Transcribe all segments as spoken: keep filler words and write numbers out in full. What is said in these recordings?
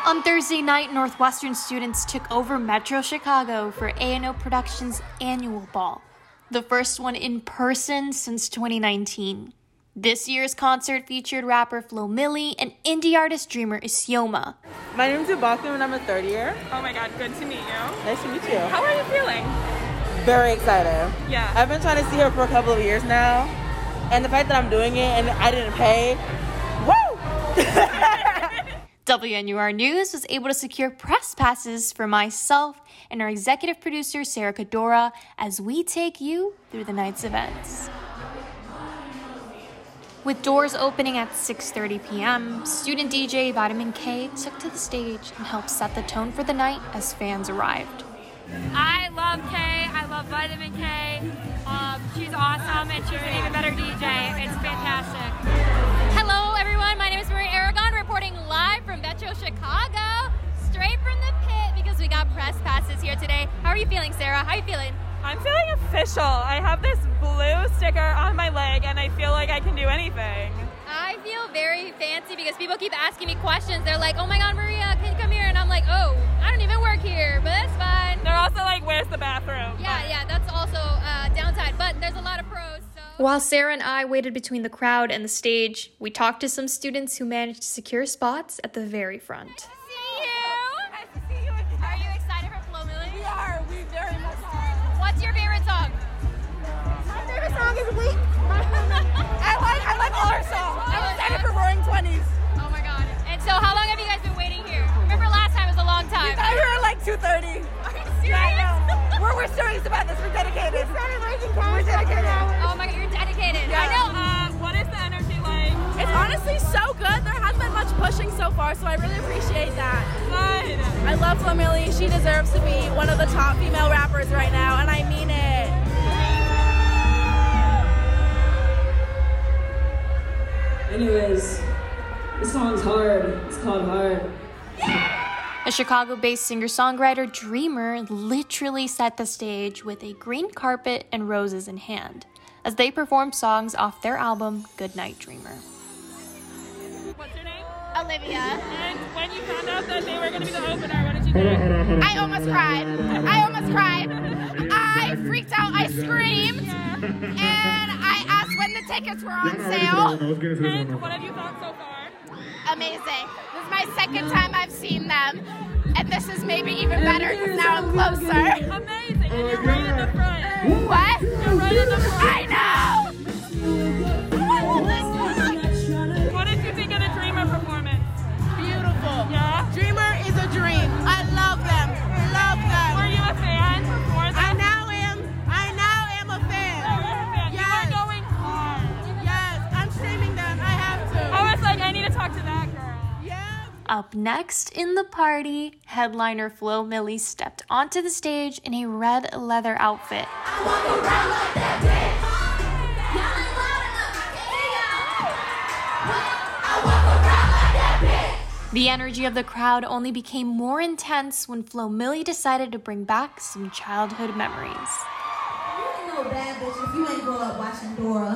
On Thursday night, Northwestern students took over Metro Chicago for A and O Productions' annual ball, the first one in person since twenty nineteen. This year's concert featured rapper Flo Milli and indie artist Dreamer Isioma. My name's Ubaku and I'm a third year. Oh my god, good to meet you. Nice to meet you. How are you feeling? Very excited. Yeah. I've been trying to see her for a couple of years now, and the fact that I'm doing it and I didn't pay, woo! W N U R News was able to secure press passes for myself and our executive producer, Sarah Cadora, as we take you through the night's events. With doors opening at six thirty p.m., student D J Vitamin K took to the stage and helped set the tone for the night as fans arrived. I love K. I love Vitamin K. Um, she's awesome, and she's an even better D J. It's fantastic. Hello, everyone. My name is Marie Aragon, reporting live from Metro Chicago, straight from the pit because we got press passes here today. How are you feeling, Sarah? How are you feeling? I'm feeling official. I have this blue sticker on my leg, and I feel like I can do anything. I feel very fancy because people keep asking me questions. They're like, oh my god, Maria, can you come here? And I'm like, oh, I don't even work here, but that's fine. They're also like, where's the bathroom? Yeah, but... yeah, that's also uh, downside, but there's a lot of pros. So. While Sarah and I waited between the crowd and the stage, we talked to some students who managed to secure spots at the very front. Nice to see you. Nice to see you again. Are you excited for Flo Milli? We are. We very much are. What's your favorite song? My favorite song is Weak. I like I like all her songs. I'm excited for Roaring Twenties. Oh my god. And so how long have you guys been waiting here? Remember last time was a long time. We got here at like two thirty. Are you serious? Yeah, we're, we're serious about this. We're dedicated. We're dedicated. Oh my god, you're dedicated. Yeah. I know. Uh, what is the energy like? It's honestly so good. There hasn't been much pushing so far, so I really appreciate that. Good. I love Flo Milli. She deserves to be one of the top female rappers right now, and I mean it. Anyways, this song's hard. It's called Hard. A Chicago-based singer-songwriter, Dreamer, literally set the stage with a green carpet and roses in hand as they performed songs off their album, Goodnight Dreamer. What's your name? Olivia. And when you found out that they were going to be the opener, what did you think? I almost cried. I almost cried. I freaked out. I screamed. And I asked when the tickets were on sale. And what have you thought so far? Amazing. This is my second time I've seen them. And this is maybe even better because now I'm closer. Amazing. And you're right in the front. What? You're right in the front. I know. What did you think of the Dreamer performance? Beautiful. Yeah? Dreamer is a dream. I love them. Love them. Were you a fan before I that? now am. I now am a fan. Oh, you're a fan. Yes. You are going hard. Yes, I'm streaming them. I have to. I was like, I need to talk to that girl. Yeah. Up next in the party, headliner Flo Milli stepped onto the stage in a red leather outfit. The energy of the crowd only became more intense when Flo Milli decided to bring back some childhood memories. You ain't no bad bitch if you ain't grow up watching Dora.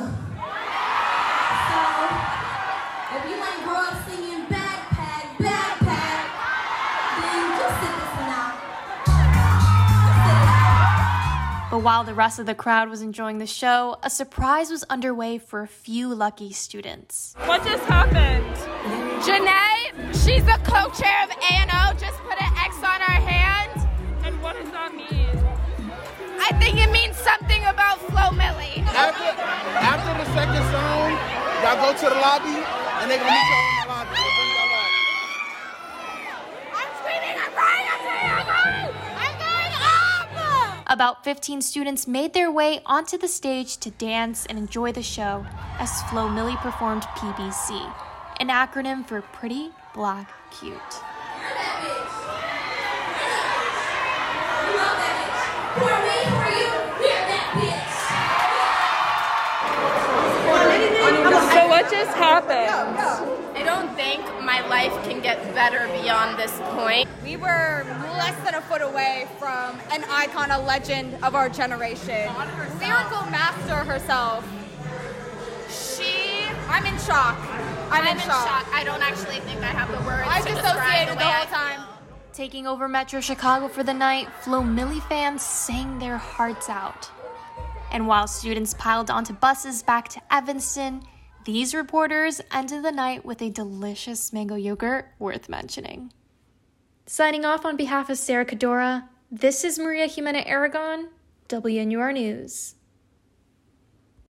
So, if you ain't grow up singing backpack, backpack, then just sit this one out. Just sit it out. But while the rest of the crowd was enjoying the show, a surprise was underway for a few lucky students. What just happened? Janae, she's the co-chair of A and O, just put an X on her hand. And what does that mean? I think it means something about Flo Milli. After, after the second song, y'all go to the lobby, and they're gonna meet y'all in the lobby. They'll bring y'all up. I'm screaming, I'm crying, I'm screaming, I'm crying! I'm going up! About fifteen students made their way onto the stage to dance and enjoy the show as Flo Milli performed P B C, an acronym for Pretty Black Cute. You're that bitch. You love that bitch. For me, for you, you're that bitch. So what just happened? I don't think my life can get better beyond this point. We were less than a foot away from an icon, a legend of our generation. Lyrical master herself. She I'm in shock. I'm, I'm in, in shock. shock. I don't actually think I have the words I to describe dissociated the the way whole I time. feel. Taking over Metro Chicago for the night, Flo Milli fans sang their hearts out. And while students piled onto buses back to Evanston, these reporters ended the night with a delicious mango yogurt worth mentioning. Signing off on behalf of Sarah Cadora, this is Maria Jimena Aragon, W N U R News.